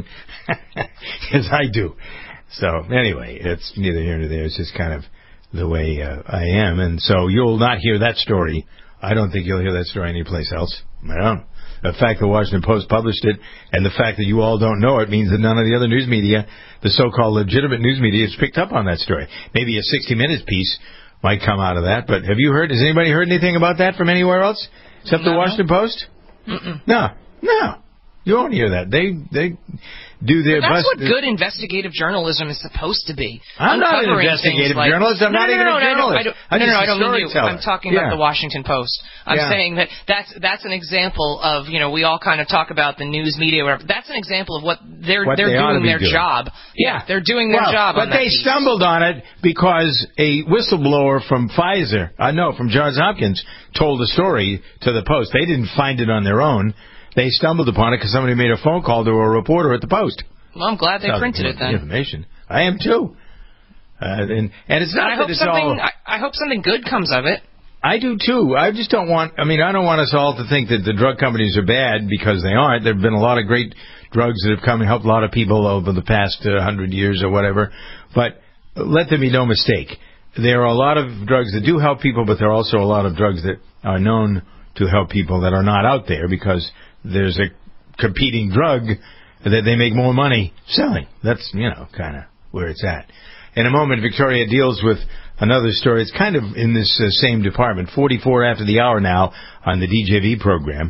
as I do. So anyway, it's neither here nor there. It's just kind of the way uh, I am. And so you'll not hear that story. I don't think you'll hear that story anyplace else. I don't. The fact the Washington Post published it and the fact that you all don't know it means that none of the other news media, the so-called legitimate news media, has picked up on that story. Maybe a sixty minutes piece might come out of that. But have you heard, has anybody heard anything about that from anywhere else except no. the Washington Post? Mm-mm. No. No. You won't hear that. They they do their That's best. what good investigative journalism is supposed to be. I'm not an investigative like, journalist. I'm no, not no, even no, a journalist. I don't, I'm no, no, no, I don't mean you. storyteller. I'm talking yeah. about the Washington Post. I'm yeah. saying that that's that's an example of, you know, we all kind of talk about the news media or whatever. That's an example of what they're what they're they doing their doing. job. Yeah, they're doing their well, job. But on that they piece. stumbled on it because a whistleblower from Pfizer, I uh, know, from Johns Hopkins, told a story to the Post. They didn't find it on their own. They stumbled upon it because somebody made a phone call to a reporter at the Post. Well, I'm glad they so printed it then. Information. I am too. Uh, and, and it's not I that hope it's something. all. I, I hope something good comes of it. I do too. I just don't want. I mean, I don't want us all to think that the drug companies are bad because they aren't. There have been a lot of great drugs that have come and helped a lot of people over the past uh, hundred years or whatever. But let there be no mistake. There are a lot of drugs that do help people, but there are also a lot of drugs that are known to help people that are not out there because there's a competing drug that they make more money selling. That's, you know, kind of where it's at. In a moment, Victoria deals with another story. It's kind of in this uh, same department. forty-four after the hour now on the D J V program.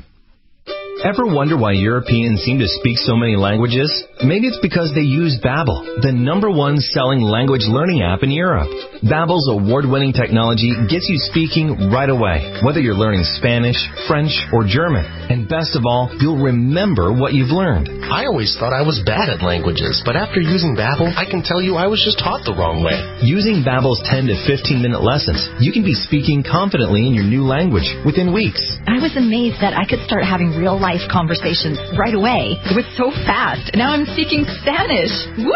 Ever wonder why Europeans seem to speak so many languages? Maybe it's because they use Babbel, the number one selling language learning app in Europe. Babbel's award-winning technology gets you speaking right away, whether you're learning Spanish, French, or German. And best of all, you'll remember what you've learned. I always thought I was bad at languages, but after using Babbel, I can tell you I was just taught the wrong way. Using Babbel's ten to fifteen minute lessons, you can be speaking confidently in your new language within weeks. I was amazed that I could start having real life conversations right away. It was so fast. Now I'm speaking Spanish.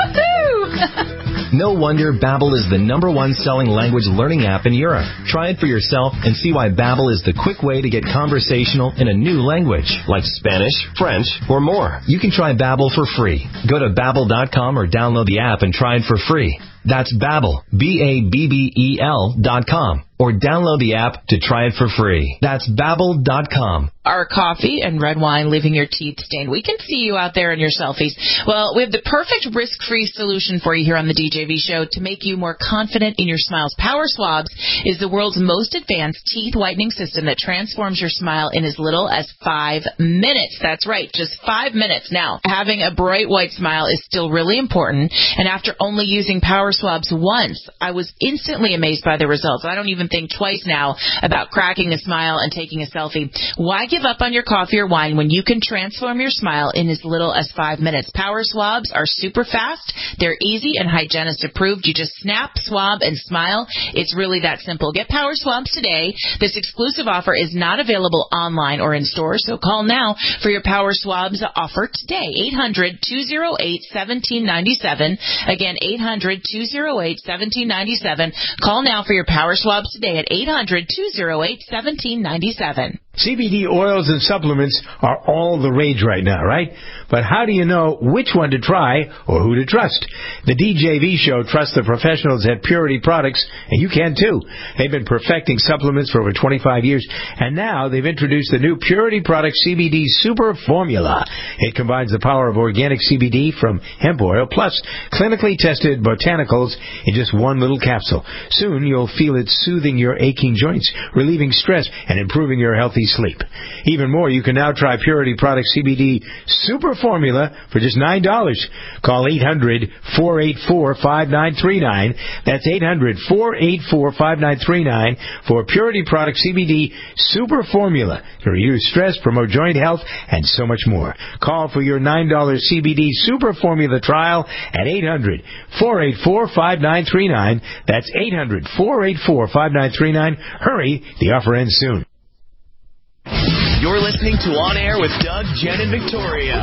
Woohoo! No wonder Babbel is the number one selling language learning app in Europe. Try it for yourself and see why Babbel is the quick way to get conversational in a new language, like Spanish, French, or more. You can try Babbel for free. Go to Babbel dot com or download the app and try it for free. That's Babbel, B A B B E L dot com. Or download the app to try it for free. That's Babbel dot com. Are coffee and red wine leaving your teeth stained? We can see you out there in your selfies. Well, we have the perfect risk-free solution for you here on the D J V show to make you more confident in your smiles. Power Swabs is the world's most advanced teeth whitening system that transforms your smile in as little as five minutes. That's right, just five minutes. Now, having a bright white smile is still really important, and after only using Power Swabs once, I was instantly amazed by the results. I don't even think twice now about cracking a smile and taking a selfie. Why give up on your coffee or wine when you can transform your smile in as little as five minutes? Power Swabs are super fast. They're easy and hygienist approved. You just snap, swab, and smile. It's really that simple. Get Power Swabs today. This exclusive offer is not available online or in stores, so call now for your Power Swabs offer today. eight hundred, two oh eight, one seven nine seven. Again, eight hundred, two oh eight, one seven nine seven. Call now for your Power Swabs today at eight hundred, two oh eight, one seven nine seven. C B D oils and supplements are all the rage right now, right? But how do you know which one to try or who to trust? The D J V Show trusts the professionals at Purity Products, and you can too. They've been perfecting supplements for over twenty-five years, and now they've introduced the new Purity Products C B D Super Formula. It combines the power of organic C B D from hemp oil plus clinically tested botanicals in just one little capsule. Soon you'll feel it soothing your aching joints, relieving stress, and improving your healthy sleep. Even more, you can now try Purity Products C B D Super Formula for just nine dollars. Call eight hundred, four eight four, five nine three nine. That's eight hundred, four eight four, five nine three nine for Purity Products C B D Super Formula to reduce stress, promote joint health, and so much more. Call for your nine dollars C B D Super Formula trial at eight hundred, four eight four, five nine three nine. That's eight hundred, four eight four, five nine three nine. Hurry, the offer ends soon. You're listening to On Air with Doug, Jen, and Victoria.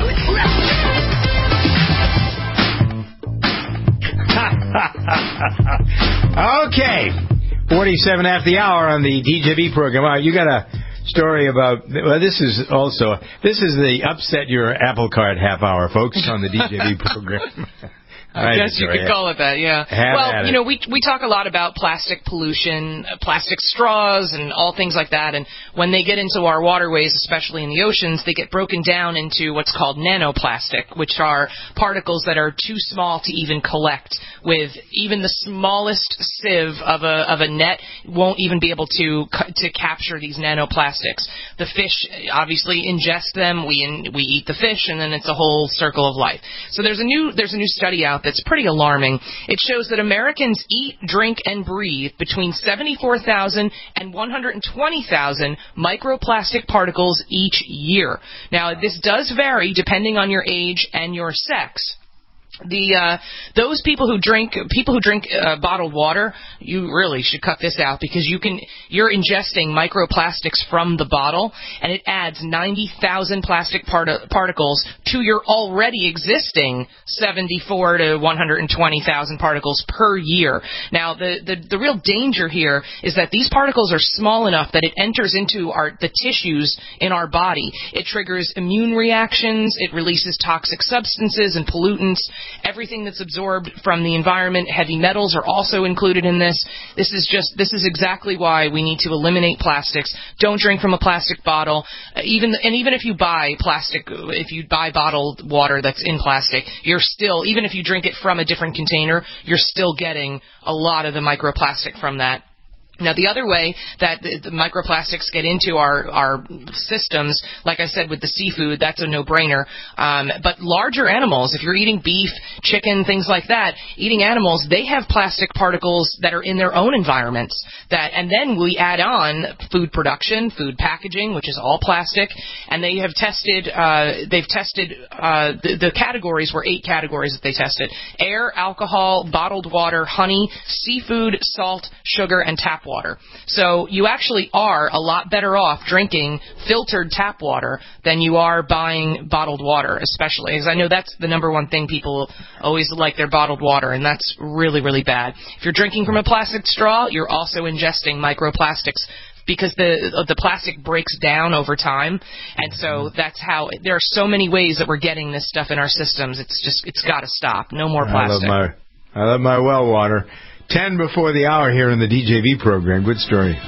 Okay, forty-seven after the hour on the D J V program. All right, you got a story about, well, this is also, this is the upset your apple cart half hour, folks, on the D J V program. I guess you could call it that, yeah. Have well, you know, we we talk a lot about plastic pollution, uh, plastic straws, and all things like that. And when they get into our waterways, especially in the oceans, they get broken down into what's called nanoplastic, which are particles that are too small to even collect. With even the smallest sieve of a of a net won't even be able to to capture these nanoplastics. The fish obviously ingest them. We in, we eat the fish, and then it's a whole circle of life. So there's a new there's a new study out that's pretty alarming. It shows that Americans eat, drink, and breathe between seventy-four thousand and one hundred twenty thousand microplastic particles each year. Now, this does vary depending on your age and your sex. The uh, those people who drink people who drink uh, bottled water, you really should cut this out because you can you're ingesting microplastics from the bottle, and it adds ninety thousand plastic part- particles to your already existing seventy-four to one hundred twenty thousand particles per year. Now, the, the the real danger here is that these particles are small enough that it enters into our the tissues in our body. It triggers immune reactions. It releases toxic substances and pollutants. Everything that's absorbed from the environment, heavy metals are also included in this. This is just, this is exactly why we need to eliminate plastics. Don't drink from a plastic bottle. Uh, even, and even if you buy plastic, if you buy bottled water that's in plastic, you're still, even if you drink it from a different container, you're still getting a lot of the microplastic from that. Now, the other way that the, the microplastics get into our, our systems, like I said with the seafood, that's a no-brainer. Um, but larger animals, if you're eating beef, chicken, things like that, eating animals, they have plastic particles that are in their own environments. That, and then we add on food production, food packaging, which is all plastic, and they have tested, uh, they've tested, uh, the, the categories were eight categories that they tested: air, alcohol, bottled water, honey, seafood, salt, sugar, and tap water. So you actually are a lot better off drinking filtered tap water than you are buying bottled water, especially, because I know that's the number one thing people always like, their bottled water, and that's really, really bad. If you're drinking from a plastic straw, you're also ingesting microplastics because the the plastic breaks down over time, and so that's how, there are so many ways that we're getting this stuff in our systems. It's just, it's got to stop. No more plastic. I love my, I love my well water. Ten before the hour here in the D J V program. Good story.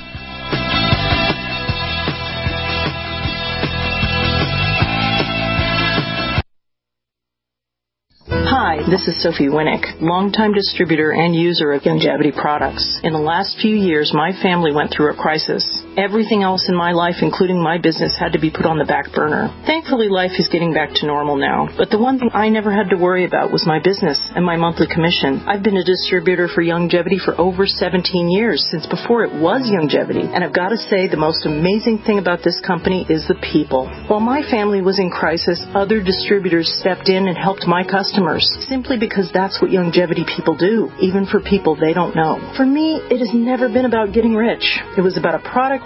Hi, this is Sophie Winnick, longtime distributor and user of Youngevity products. In the last few years, my family went through a crisis. Everything else in my life, including my business, had to be put on the back burner. Thankfully, life is getting back to normal now. But the one thing I never had to worry about was my business and my monthly commission. I've been a distributor for Youngevity for over seventeen years, since before it was Youngevity. And I've got to say, the most amazing thing about this company is the people. While my family was in crisis, other distributors stepped in and helped my customers, simply because that's what Youngevity people do, even for people they don't know. For me, it has never been about getting rich. It was about a product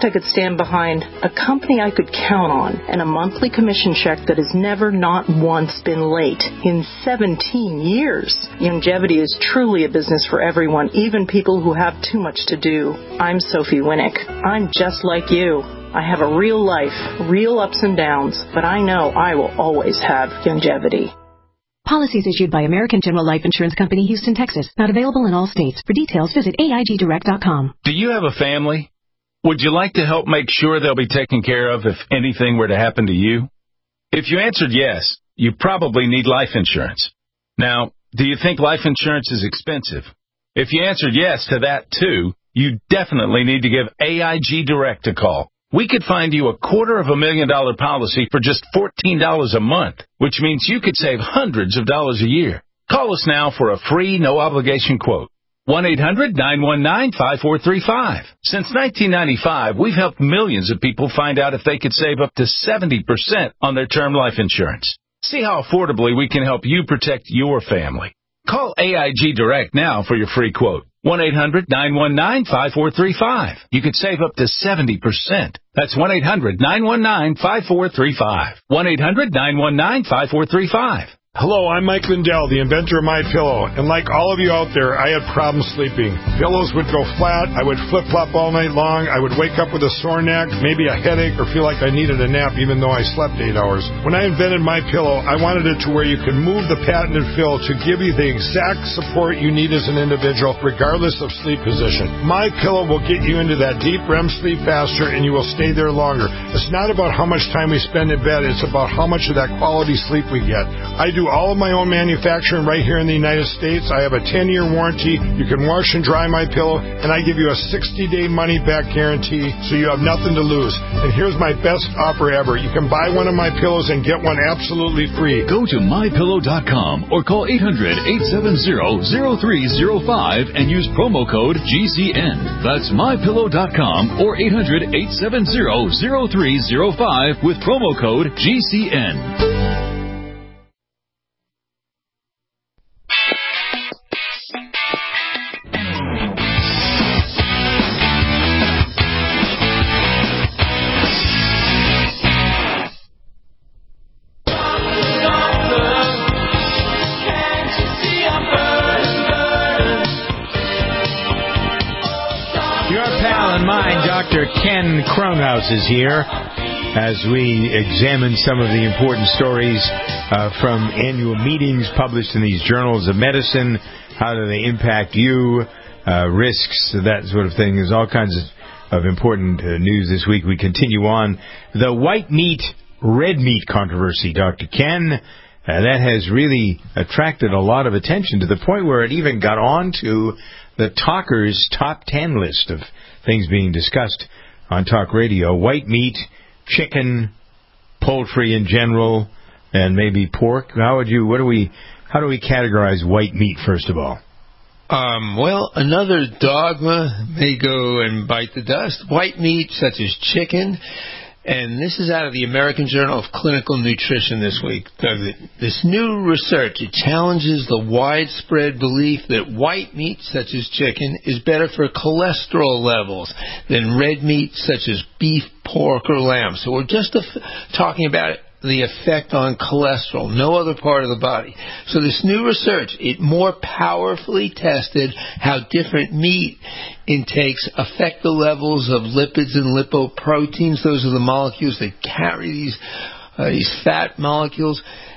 product I could stand behind, a company I could count on, and a monthly commission check that has never not once been late in seventeen years. Youngevity is truly a business for everyone, even people who have too much to do. I'm Sophie Winnick. I'm just like you. I have a real life, real ups and downs, but I know I will always have Youngevity. Policies issued by American General Life Insurance Company, Houston, Texas. Not available in all states. For details, visit A I G direct dot com. Do you have a family? Would you like to help make sure they'll be taken care of if anything were to happen to you? If you answered yes, you probably need life insurance. Now, do you think life insurance is expensive? If you answered yes to that too, you definitely need to give A I G Direct a call. We could find you a quarter of a million dollar policy for just fourteen dollars a month, which means you could save hundreds of dollars a year. Call us now for a free, no-obligation quote. one eight hundred nine one nine five four three five. Since nineteen ninety-five, we've helped millions of people find out if they could save up to seventy percent on their term life insurance. See how affordably we can help you protect your family. Call A I G Direct now for your free quote. one eight hundred nine one nine five four three five. You could save up to seventy percent. That's one eight hundred nine one nine five four three five. one eight hundred nine one nine five four three five. Hello, I'm Mike Lindell, the inventor of MyPillow, and like all of you out there, I had problems sleeping. Pillows would go flat, I would flip-flop all night long, I would wake up with a sore neck, maybe a headache, or feel like I needed a nap even though I slept eight hours. When I invented MyPillow, I wanted it to where you could move the patented fill to give you the exact support you need as an individual, regardless of sleep position. MyPillow will get you into that deep R E M sleep faster, and you will stay there longer. It's not about how much time we spend in bed, it's about how much of that quality sleep we get. I do all of my own manufacturing right here in the United States. I have a ten-year warranty. You can wash and dry my pillow, and I give you a sixty-day money-back guarantee, so you have nothing to lose. And here's my best offer ever. You can buy one of my pillows and get one absolutely free. Go to my pillow dot com or call eight hundred eight seven zero zero three zero five and use promo code G C N. That's my pillow dot com or eight hundred eight seven zero zero three zero five with promo code G C N. Doctor Ken Kronhaus is here as we examine some of the important stories uh, from annual meetings published in these journals of medicine. How do they impact you? Uh, risks, that sort of thing. There's all kinds of, of important uh, news this week. We continue on. The white meat, red meat controversy, Doctor Ken. Uh, that has really attracted a lot of attention to the point where it even got on to the Talker's top ten list of things being discussed on talk radio. White meat, chicken, poultry in general, and maybe pork. How would you, what do we, how do we categorize white meat, first of all? Um, well, another dogma may go and bite the dust. White meat, such as chicken, and this is out of the American Journal of Clinical Nutrition this week. This new research, it challenges the widespread belief that white meat, such as chicken, is better for cholesterol levels than red meat, such as beef, pork, or lamb. So we're just talking about the effect on cholesterol, no other part of the body. So this new research, it more powerfully tested how different meat intakes affect the levels of lipids and lipoproteins. Those are the molecules that carry these, uh, these fat molecules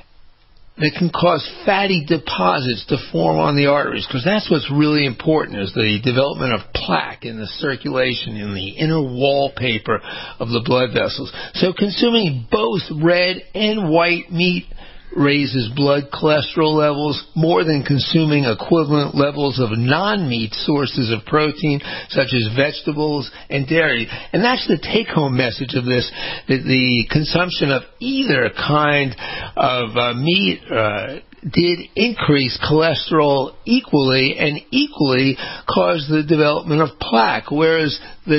that can cause fatty deposits to form on the arteries, because that's what's really important, is the development of plaque in the circulation, in the inner wallpaper of the blood vessels. So consuming both red and white meat raises blood cholesterol levels more than consuming equivalent levels of non-meat sources of protein, such as vegetables and dairy. And that's the take-home message of this, that the consumption of either kind of uh, meat uh, did increase cholesterol equally and equally cause the development of plaque, whereas the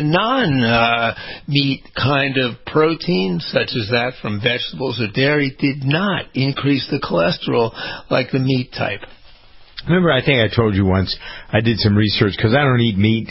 non-meat uh, kind of protein, such as that from vegetables or dairy, did not increase the cholesterol like the meat type. Remember, I think I told you once, I did some research, because I don't eat meat,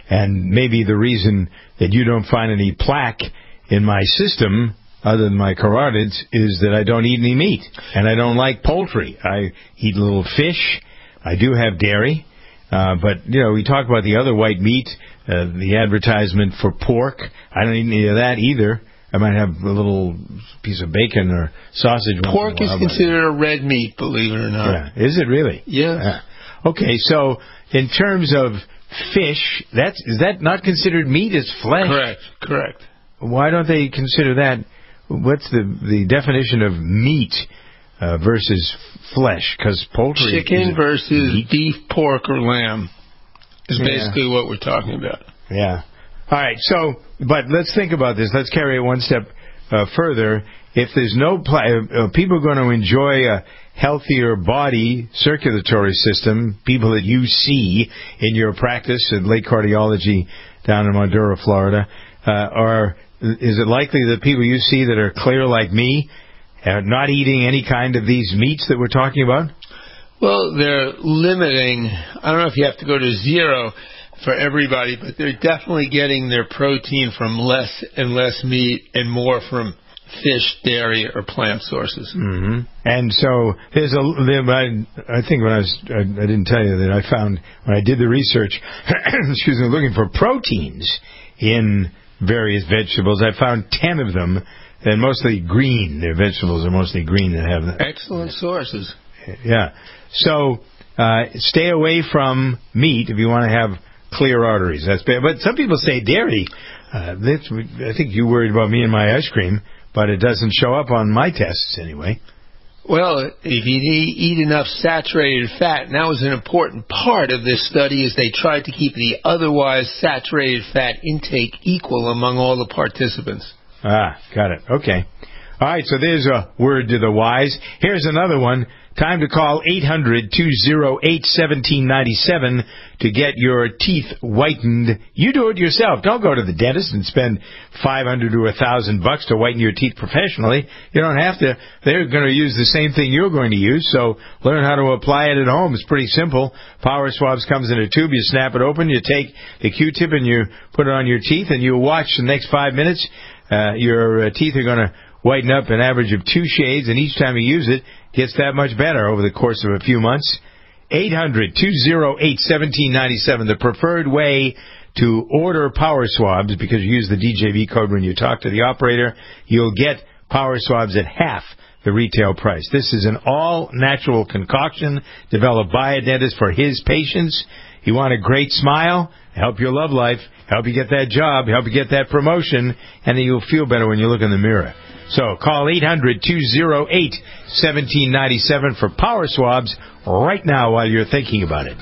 And maybe the reason that you don't find any plaque in my system, other than my carotids, is that I don't eat any meat. And I don't like poultry. I eat a little fish. I do have dairy. Uh, but, you know, we talk about the other white meat, uh, the advertisement for pork. I don't eat any of that either. I might have a little piece of bacon or sausage. Pork is considered a red meat, believe it or not. Yeah. Is it really? Yeah. yeah. Okay, so in terms of fish, that's is that not considered meat? It's flesh. Correct. Correct. Why don't they consider that? What's the the definition of meat uh, versus flesh? Because poultry, chicken versus meat? Beef, pork, or lamb is yeah. basically what we're talking about. Yeah. All right. So, but let's think about this. Let's carry it one step uh, further. If there's no pl- uh, people are going to enjoy a healthier body circulatory system, people that you see in your practice at Lake Cardiology down in Maduro, Florida, uh, are is it likely that people you see that are clear like me are not eating any kind of these meats that we're talking about? Well, they're limiting. I don't know if you have to go to zero for everybody, but they're definitely getting their protein from less and less meat and more from fish, dairy, or plant sources. Mm-hmm. And so there's a. I, I think when I was, I, I didn't tell you that I found when I did the research, excuse me, looking for proteins in various vegetables, I found ten of them, and mostly green. Their vegetables are mostly green that have them. Excellent sources. Yeah. So uh, stay away from meat if you want to have clear arteries. That's bad. But some people say dairy. Uh, that's, I think you worried about me and my ice cream, but it doesn't show up on my tests anyway. Well, if you eat enough saturated fat, and that was an important part of this study, is they tried to keep the otherwise saturated fat intake equal among all the participants. Ah, got it. Okay. All right, so there's a word to the wise. Here's another one. Time to call eight hundred, two oh eight, one seven nine seven to get your teeth whitened. You do it yourself. Don't go to the dentist and spend five hundred to one thousand bucks to whiten your teeth professionally. You don't have to. They're going to use the same thing you're going to use, so learn how to apply it at home. It's pretty simple. Power Swabs comes in a tube. You snap it open. You take the Q-tip and you put it on your teeth, and you watch the next five minutes. Uh, your uh, teeth are going to whiten up an average of two shades, and each time you use it, gets that much better over the course of a few months. eight hundred, two oh eight, one seven nine seven, the preferred way to order Power Swabs, because you use the D J V code when you talk to the operator. You'll get Power Swabs at half the retail price. This is an all-natural concoction developed by a dentist for his patients. You want a great smile, help your love life, help you get that job, help you get that promotion, and then you'll feel better when you look in the mirror. So call eight hundred, two oh eight, one seven nine seven for Power Swabs right now while you're thinking about it.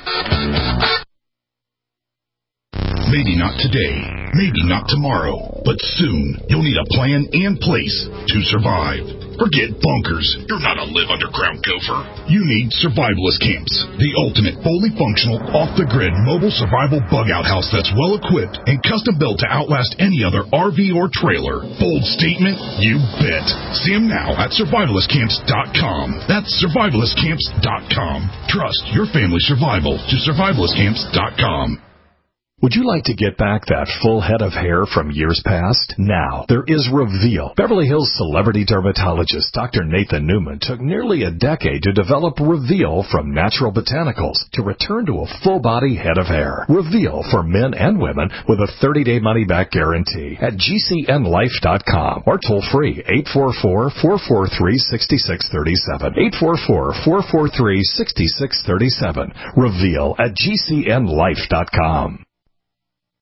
Maybe not today, maybe not tomorrow, but soon you'll need a plan and place to survive. Forget bunkers. You're not a live underground gopher. You need Survivalist Camps, the ultimate fully functional, off-the-grid mobile survival bug-out house that's well-equipped and custom-built to outlast any other R V or trailer. Bold statement? You bet. See them now at survivalist camps dot com. That's survivalist camps dot com. Trust your family's survival to survivalist camps dot com. Would you like to get back that full head of hair from years past? Now, there is Reveal. Beverly Hills celebrity dermatologist Doctor Nathan Newman took nearly a decade to develop Reveal from natural botanicals to return to a full-body head of hair. Reveal for men and women with a thirty-day money-back guarantee at G C N life dot com or toll-free eight four four, four four three, six six three seven. eight four four, four four three, six six three seven. Reveal at G C N life dot com.